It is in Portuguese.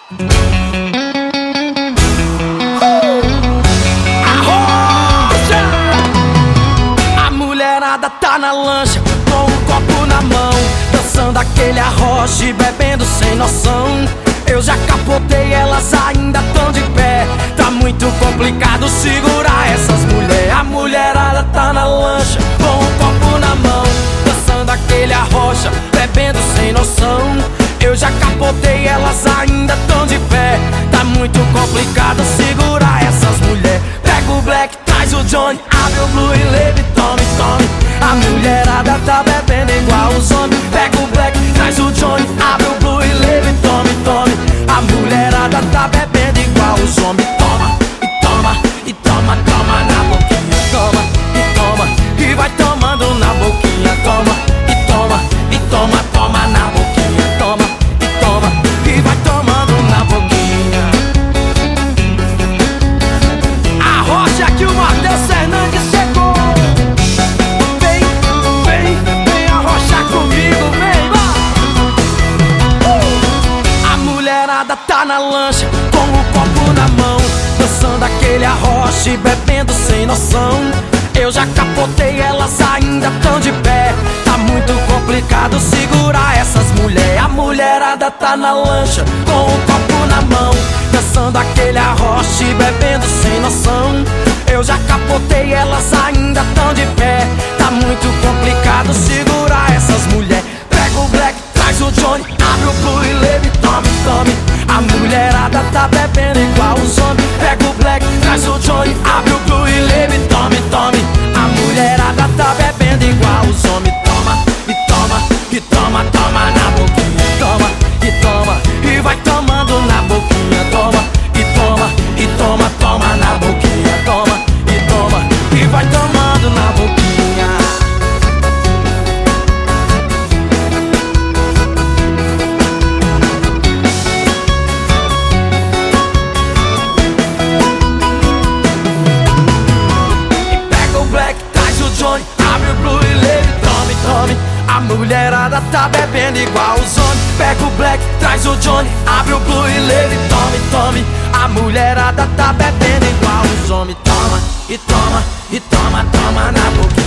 Arrocha! A mulherada tá na lancha com um copo na mão, dançando aquele arrocha e bebendo sem noção. Eu já capotei, elas ainda tão de pé. Tá muito complicado segurar essas mulheres. A mulherada tá na lancha com um copo na mão, dançando aquele arrocha, bebendo sem noção. Eu já capotei, elas ainda tão de pé. Tá muito complicado segurar essas mulheres. Pega o black, traz o Johnny, abre o blue e leve, tome, tome. A mulherada tá bebendo igual os homens. Pega o black, traz o Johnny, abre o blue e leve, tome, tome. A mulherada tá bebendo igual os homens. Toma, e toma, e toma, toma na boquinha. Toma, e toma, e vai tomando na boquinha. Toma, e toma, e toma, toma na boquinha. Toma, e toma, e vai tomando na boquinha. Arrocha que o Matheus Fernandes chegou. Vem, vem, vem arrochar comigo, vem, vai. A mulherada tá na lancha com o copo na mão, dançando aquele arrocha e bebendo sem noção. Eu já capotei, elas ainda tão de pé. Tá muito complicado segurar essas mulheres. A mulherada tá na lancha com o copo na mão, dançando aquele arrocha e bebendo sem noção. Eu já capotei, elas ainda tão de pé. Tá muito complicado segurar essas mulheres. Pega o black, traz o Johnny, abre o blue e leve, tome, tome. A mulherada tá bebendo igual os homens. Pega o black, traz o Johnny, abre o blue e leve, tome, tome. A mulherada tá bebendo igual os homens. Toma, e toma, e toma, toma na boquinha. Toma, e toma, e vai tomando na boquinha. Toma, e toma, e toma, toma na boquinha. Toma, e toma, e vai tomando na boquinha. Johnny, abre o blue e leve, tome, tome. A mulherada tá bebendo igual os homens. Pega o black, traz o Johnny, abre o blue e leve, tome, tome. A mulherada tá bebendo igual os homens. Toma, e toma, e toma, toma na boca.